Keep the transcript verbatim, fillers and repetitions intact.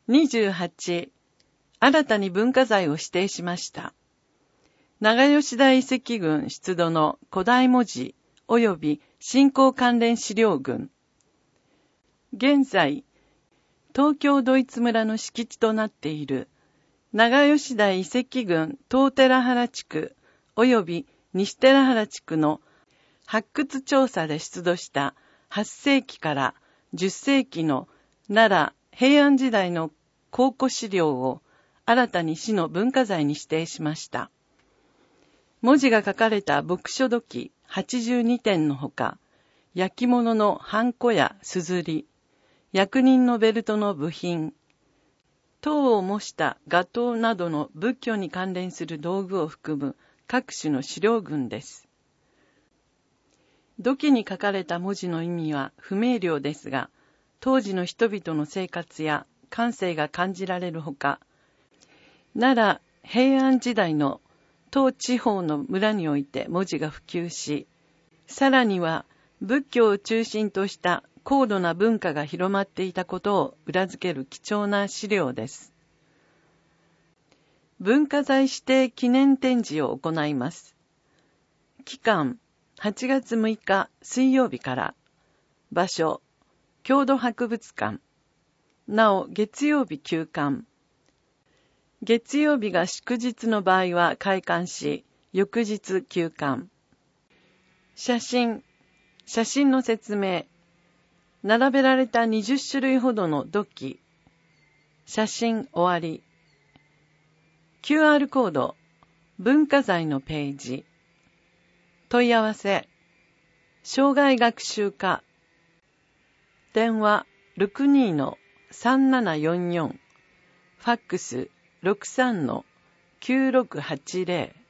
にじゅうはち、新たに文化財を指定しました。長吉台遺跡群出土の古代文字及び信仰関連資料群。現在、東京ドイツ村の敷地となっている長吉台遺跡群東寺原地区及び西寺原地区の発掘調査で出土したはっせいきからじゅっせいきの奈良平安時代の考古資料を新たに市の文化財に指定しました。文字が書かれた墨書土器はちじゅうにてんのほか、焼き物のハンコやすずり、役人のベルトの部品、塔を模した画塔などの仏教に関連する道具を含む各種の資料群です。土器に書かれた文字の意味は不明瞭ですが、当時の人々の生活や感性が感じられるほか、奈良平安時代の当地方の村において文字が普及し、さらには仏教を中心とした高度な文化が広まっていたことを裏付ける貴重な資料です。文化財指定記念展示を行います。期間、はちがつむいか水曜日から。場所、郷土博物館。なお、月曜日休館。月曜日が祝日の場合は開館し、翌日休館。写真、写真の説明。並べられたにじゅっしゅるいほどの土器。写真終わり。キューアール コード、文化財のページ。問い合わせ、障害学習課。電話 ろくにーのさんななよんよん。ファックス ろくさんのきゅうろくはちぜろ。